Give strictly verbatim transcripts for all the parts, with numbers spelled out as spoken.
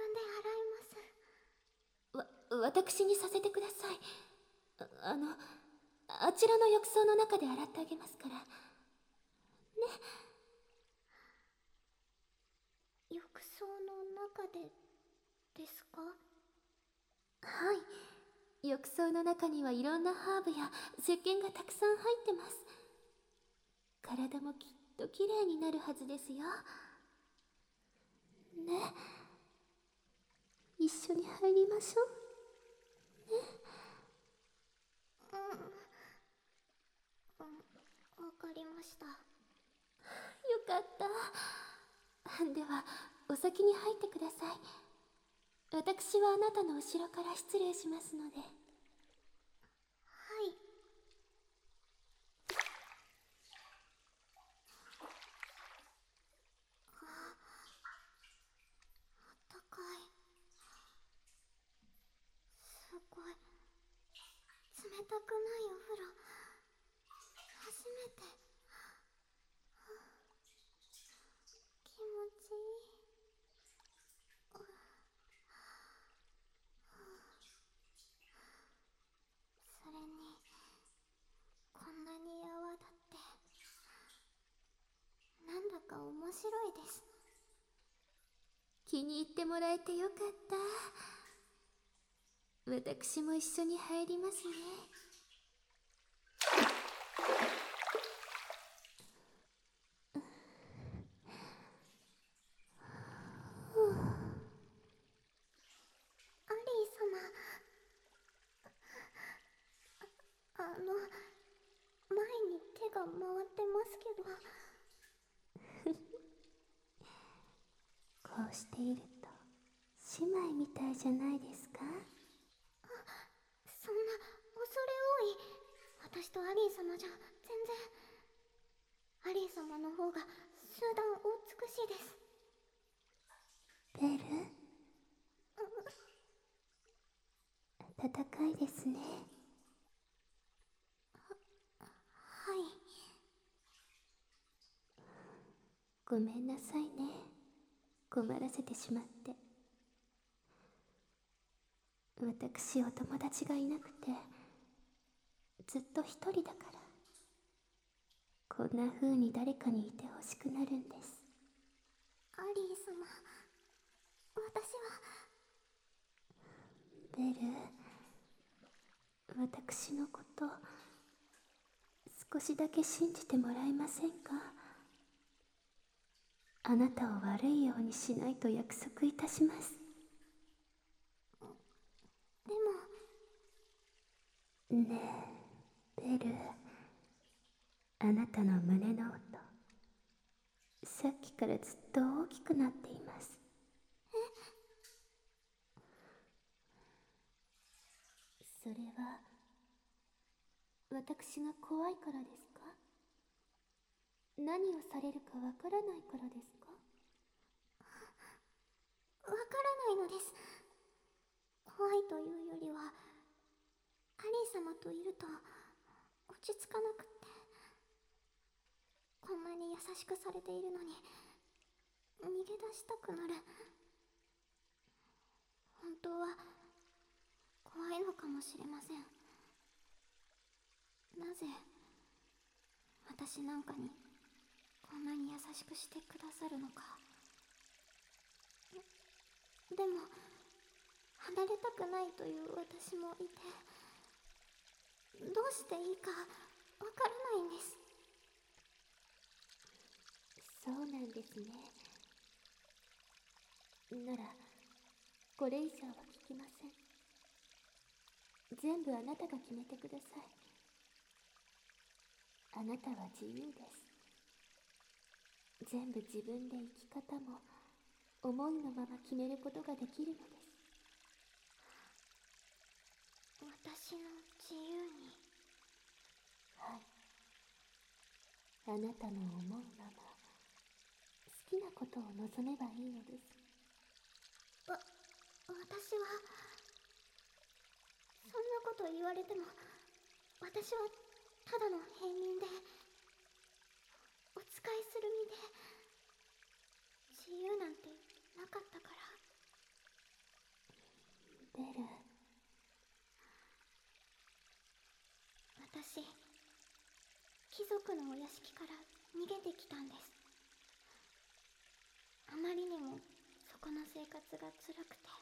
わ、私にさせてください。あ、あの、あちらの浴槽の中で洗ってあげますから。ね。 浴槽の中でですか？ はい。浴槽の中にはいろんなハーブや石鹸がたくさん入ってます。体もきっときれいになるはずですよ。ね。一緒に入りましょう。ね。 うん、うん、わかりました。よかった。では、お先に入ってください。私はあなたの後ろから失礼しますので。はい。 あ、あったかい。すごい冷たくないお風呂、初めて。気持ちいい。それにこんなに泡だってなんだか面白いです。 気に入ってもらえてよかった。私も一緒に入りますね。 アリー様、あの前に手が回ってますけど。 こうしていると姉妹みたいじゃないですか？ あ、そんな恐れ多い。私とアリー様じゃ全然。アリー様の方が数段お美しいです。 ベル、暖かいですね。 は、はい。 ごめんなさいね。困らせてしまって。私、お友達がいなくて、ずっと一人だから。こんな風に誰かにいてほしくなるんです。 アリー様、私は。 ベル、私のこと、少しだけ信じてもらえませんか？あなたを悪いようにしないと約束いたします。 でもねえ、ベル、あなたの胸の音、さっきからずっと大きくなっています。それは私が怖いからですか？何をされるかわからないからですか？ わからないのです。怖いというよりは、アリー様といると落ち着かなくって。こんなに優しくされているのに逃げ出したくなる。本当は怖いのかもしれません。なぜ私なんかにこんなに優しくしてくださるのか。でも離れたくないという私もいて、どうしていいかわからないんです。 そうなんですね。ならこれ以上は聞きません。全部あなたが決めてください。あなたは自由です。全部自分で生き方も思いのまま決めることができるのです。 私の自由に。 はい。あなたの思うまま好きなことを望めばいいのです。 わ、私はそんなこと言われても、私はただの平民で、お使いする身で、自由なんてなかったから。 族のお屋敷から逃げてきたんです。あまりにもそこの生活が辛くて、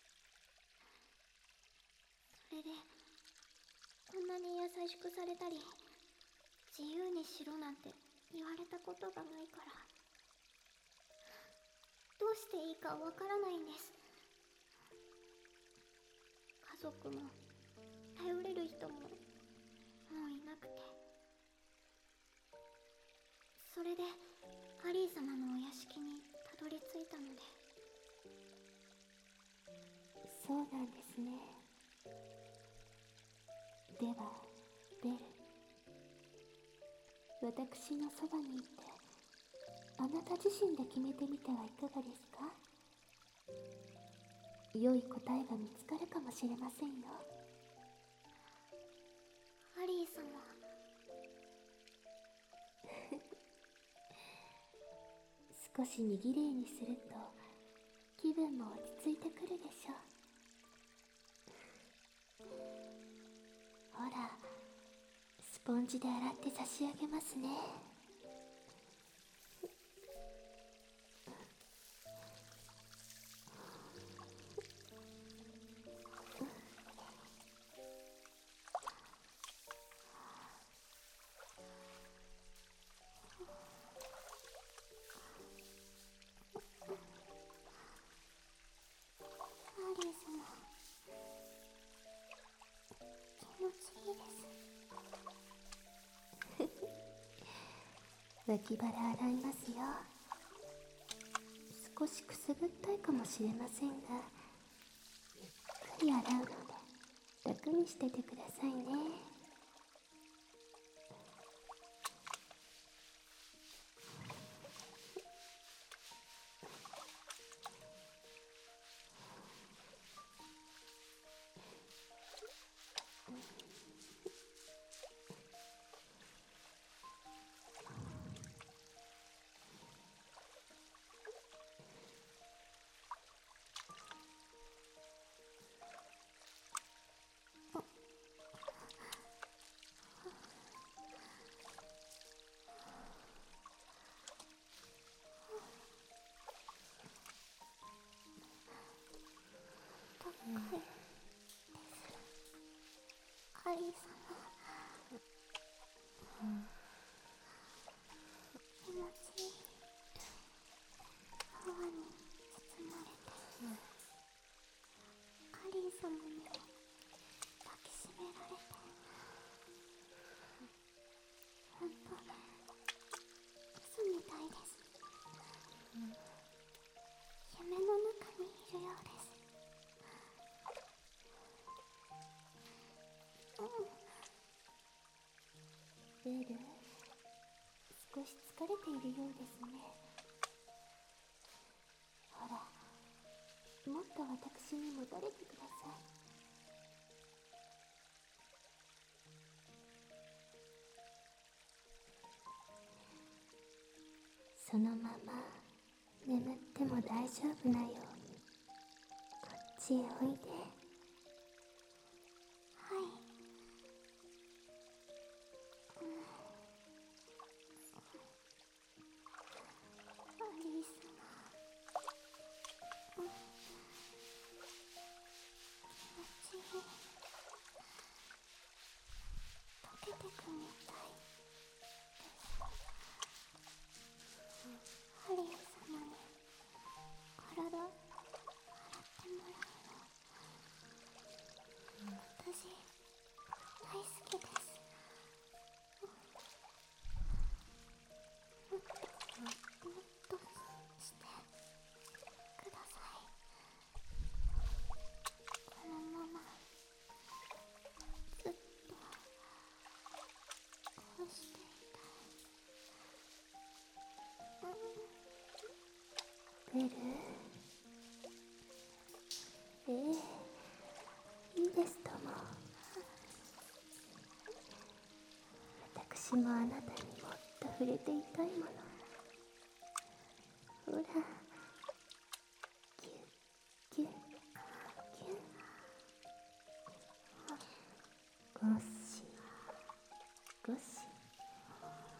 それでこんなに優しくされたり自由にしろなんて言われたことがないから、どうしていいかわからないんです。家族も頼れる人ももういなくて、それでアリー様のお屋敷にたどり着いたので。 そうなんですね。ではベル、私のそばにいてあなた自身で決めてみてはいかがですか？良い答えが見つかるかもしれませんよ。 アリー様。 少しにぎれいにすると気分も落ち着いてくるでしょう。ほら、スポンジで洗って差し上げますね。 アリー様、気持ちいいです。 脇腹洗いますよ。少しくすぐったいかもしれませんが、ゆっくり洗うので楽にしててくださいね。 高いです。アリー様、気持ちいい。泡に包まれて、アリー様に抱きしめられて、ほんと嘘みたいです。夢の中にいるようです。 ベル、少し疲れているようですね。ほら、もっと私にもたれてください。そのまま眠っても大丈夫なようにこっちへおいで。 はい。アリー様、うん、気持ちいい。溶けてくみたいです。アリー様に体洗ってもらうの、私大好きです。もっともっとしてください。このままずっとこうしていたい。 ベル、ええ、いいですとも。私もあなたにもっと触れていたいもの。ほら、キュッキュッキュッ、ゴシゴシ。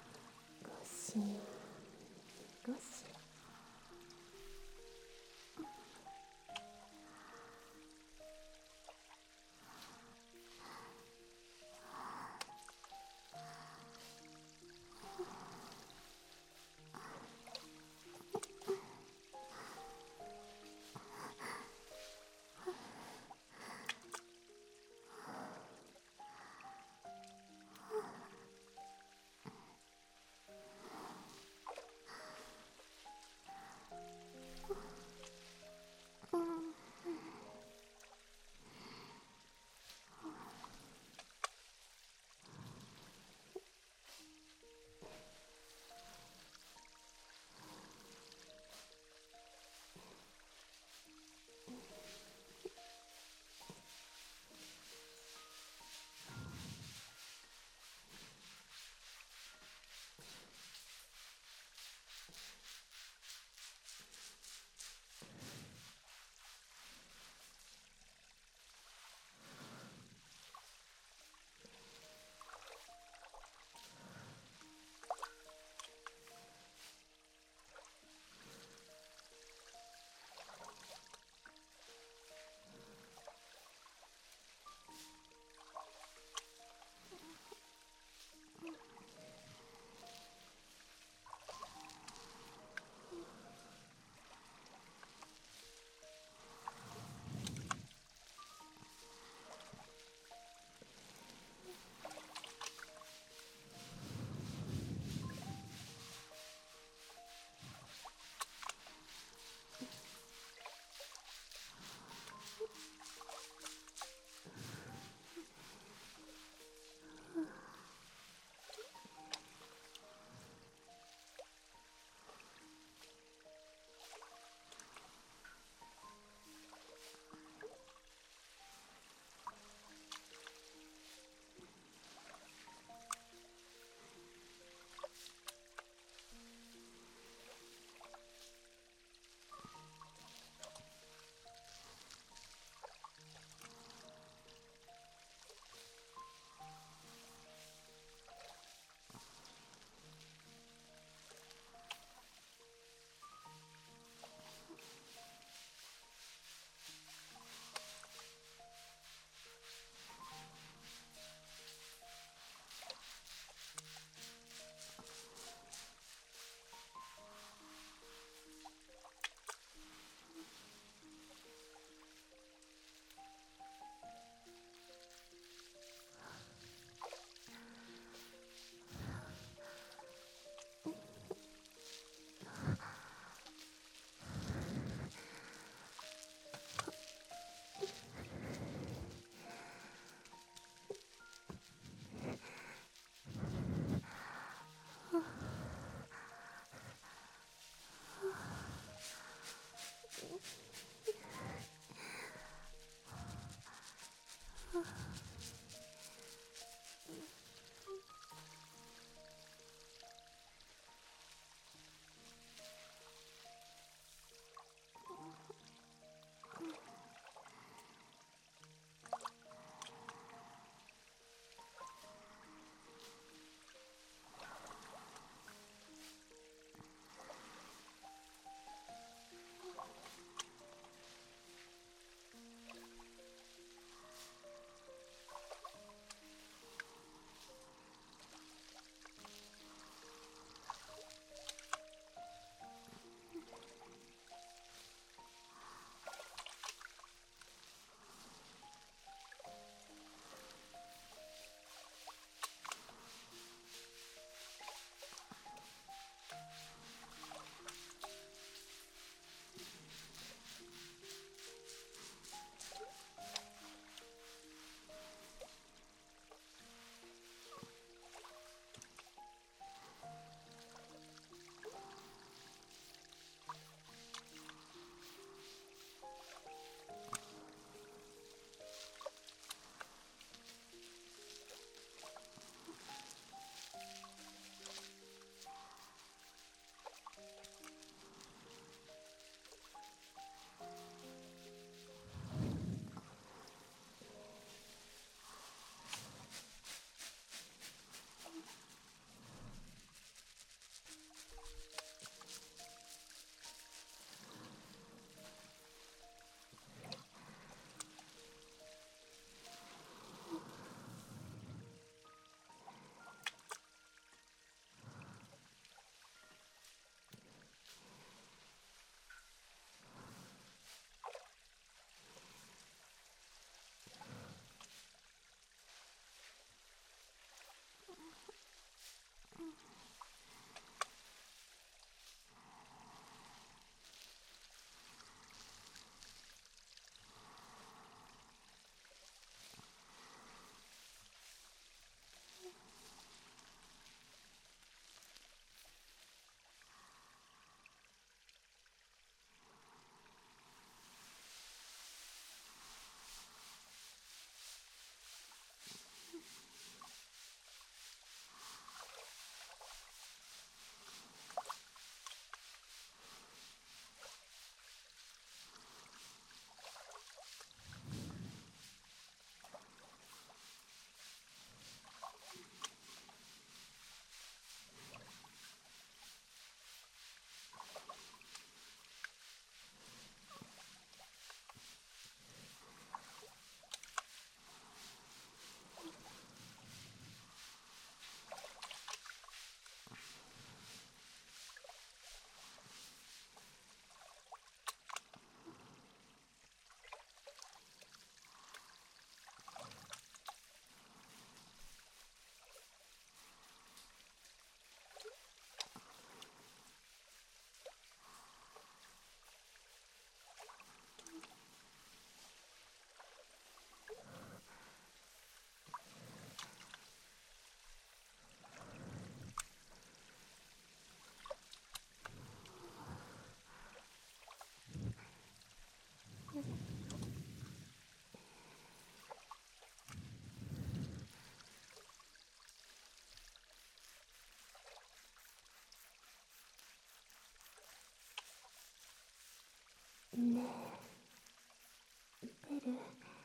ねえベル、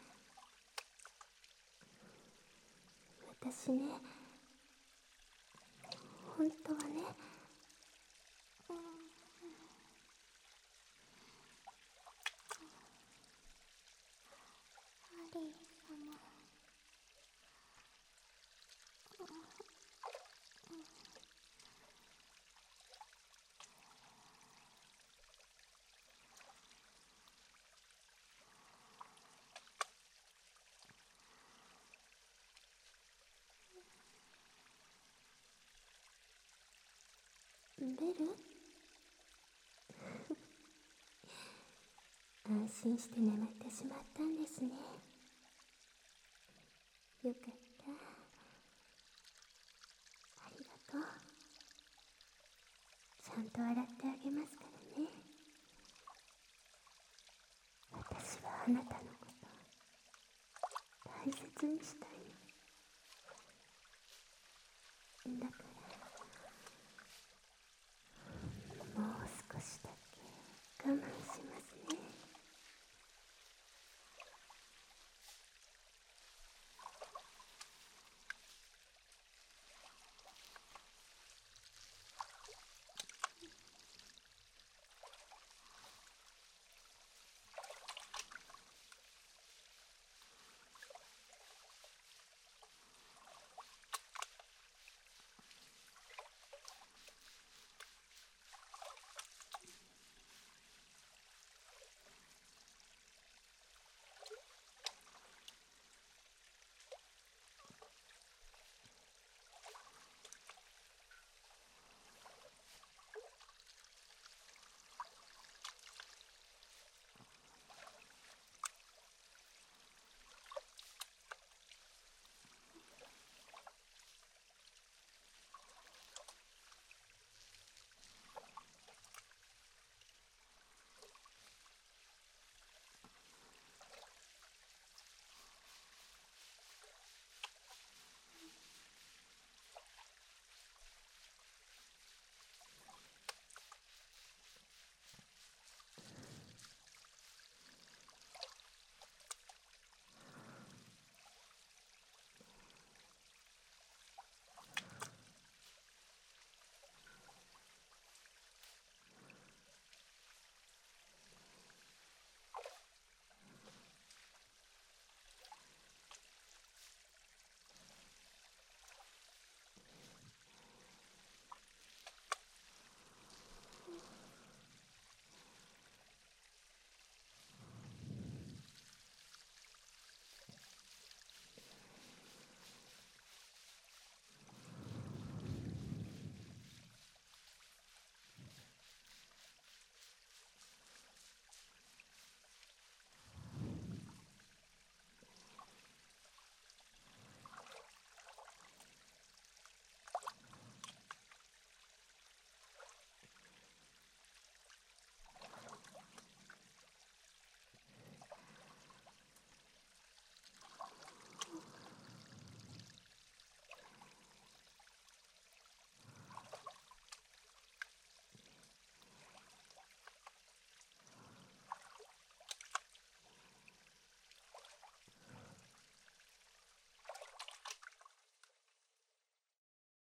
私ね、本当はね、 うん、アリー様、 ベル安心して眠ってしまったんですね。よかった。ありがとう。ちゃんと洗ってあげますからね。私はあなた